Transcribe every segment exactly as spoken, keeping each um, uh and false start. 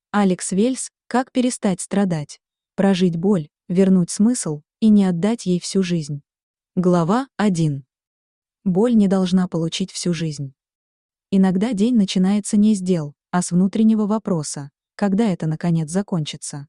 Алекс Вельс «Как перестать страдать, прожить боль, вернуть смысл и не отдать ей всю жизнь». Глава один. Боль не должна получить всю жизнь. Иногда день начинается не с дел, а с внутреннего вопроса, когда это наконец закончится.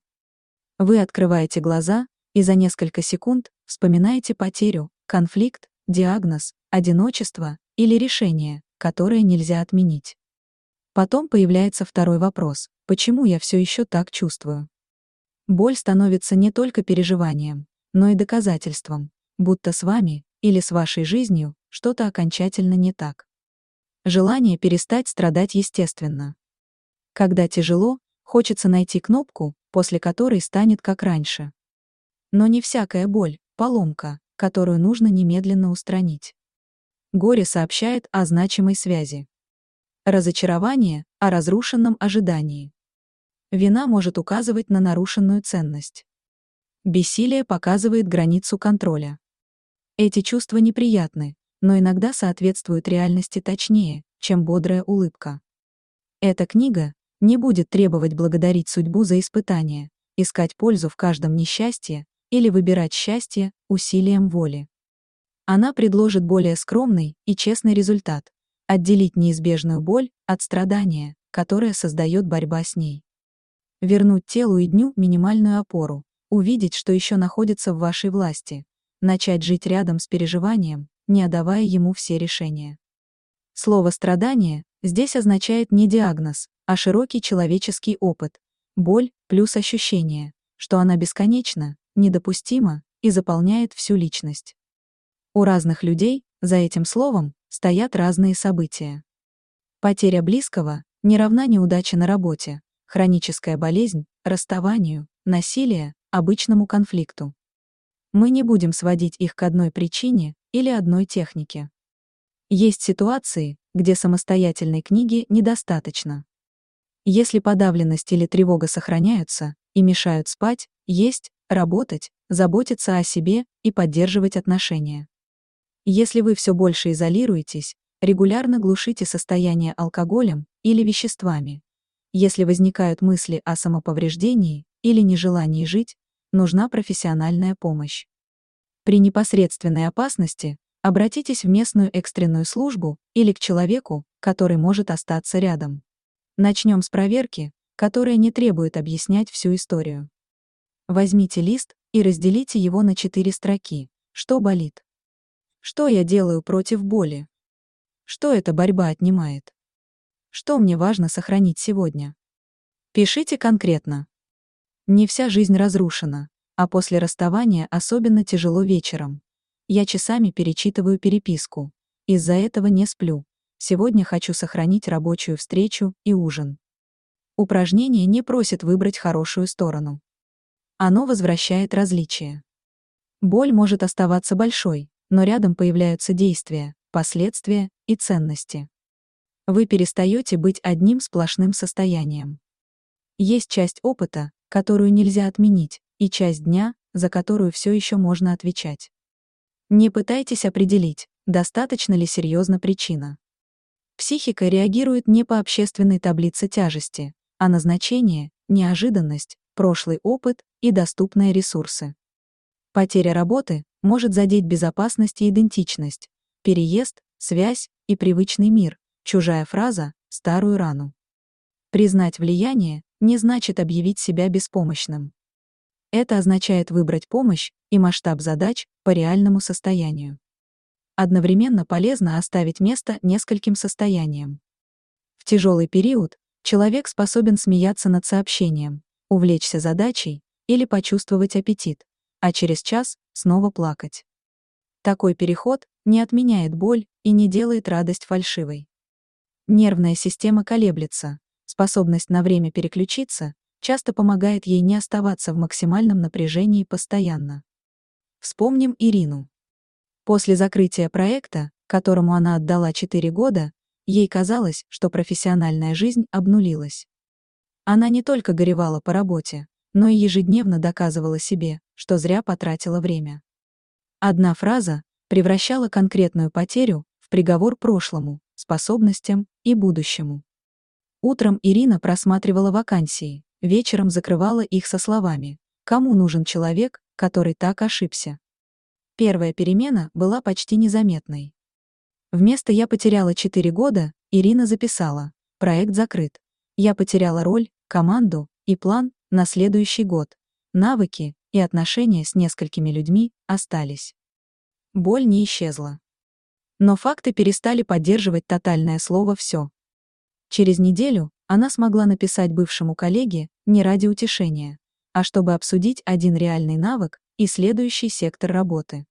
Вы открываете глаза и за несколько секунд вспоминаете потерю, конфликт, диагноз, одиночество или решение, которое нельзя отменить. Потом появляется второй вопрос: почему я все еще так чувствую? Боль становится не только переживанием, но и доказательством, будто с вами или с вашей жизнью что-то окончательно не так. Желание перестать страдать естественно. Когда тяжело, хочется найти кнопку, после которой станет как раньше. Но не всякая боль — поломка, которую нужно немедленно устранить. Горе сообщает о значимой связи. Разочарование — о разрушенном ожидании. Вина может указывать на нарушенную ценность. Бессилие показывает границу контроля. Эти чувства неприятны, но иногда соответствуют реальности точнее, чем бодрая улыбка. Эта книга не будет требовать благодарить судьбу за испытания, искать пользу в каждом несчастье или выбирать счастье усилием воли. Она предложит более скромный и честный результат: отделить неизбежную боль от страдания, которое создает борьба с ней. Вернуть телу и дню минимальную опору, увидеть, что еще находится в вашей власти, начать жить рядом с переживанием, не отдавая ему все решения. Слово «страдание» здесь означает не диагноз, а широкий человеческий опыт, боль плюс ощущение, что она бесконечна, недопустима и заполняет всю личность. У разных людей за этим словом стоят разные события. Потеря близкого не равна неудаче на работе, хроническая болезнь — расставанию, насилие — обычному конфликту. Мы не будем сводить их к одной причине или одной технике. Есть ситуации, где самостоятельной книги недостаточно. Если подавленность или тревога сохраняются и мешают спать, есть, работать, заботиться о себе и поддерживать отношения. Если вы все больше изолируетесь, регулярно глушите состояние алкоголем или веществами. Если возникают мысли о самоповреждении или нежелании жить, нужна профессиональная помощь. При непосредственной опасности обратитесь в местную экстренную службу или к человеку, который может остаться рядом. Начнем с проверки, которая не требует объяснять всю историю. Возьмите лист и разделите его на четыре строки. Что болит? Что я делаю против боли? Что эта борьба отнимает? Что мне важно сохранить сегодня? Пишите конкретно. Не вся жизнь разрушена, а после расставания особенно тяжело вечером. Я часами перечитываю переписку. Из-за этого не сплю. Сегодня хочу сохранить рабочую встречу и ужин. Упражнение не просит выбрать хорошую сторону. Оно возвращает различия. Боль может оставаться большой, но рядом появляются действия, последствия и ценности. Вы перестаете быть одним сплошным состоянием. Есть часть опыта, которую нельзя отменить, и часть дня, за которую все еще можно отвечать. Не пытайтесь определить, достаточно ли серьезна причина. Психика реагирует не по общественной таблице тяжести, а на значение, неожиданность, прошлый опыт и доступные ресурсы. Потеря работы может задеть безопасность и идентичность, переезд, связь и привычный мир, чужая фраза — старую рану. Признать влияние не значит объявить себя беспомощным. Это означает выбрать помощь и масштаб задач по реальному состоянию. Одновременно полезно оставить место нескольким состояниям. В тяжелый период человек способен смеяться над сообщением, увлечься задачей или почувствовать аппетит, а через час снова плакать. Такой переход не отменяет боль и не делает радость фальшивой. Нервная система колеблется, способность на время переключиться часто помогает ей не оставаться в максимальном напряжении постоянно. Вспомним Ирину. После закрытия проекта, которому она отдала четыре года, ей казалось, что профессиональная жизнь обнулилась. Она не только горевала по работе, но и ежедневно доказывала себе, что зря потратила время. Одна фраза превращала конкретную потерю в приговор прошлому, способностям и будущему. Утром Ирина просматривала вакансии, Вечером закрывала их со словами: «Кому нужен человек, который так ошибся?» Первая перемена была почти незаметной. Вместо «я потеряла четыре года» Ирина записала: «Проект закрыт. Я потеряла роль, команду и план на следующий год. Навыки и отношения с несколькими людьми остались». Боль не исчезла. Но факты перестали поддерживать тотальное слово «всё». Через неделю она смогла написать бывшему коллеге не ради утешения, а чтобы обсудить один реальный навык и следующий сектор работы.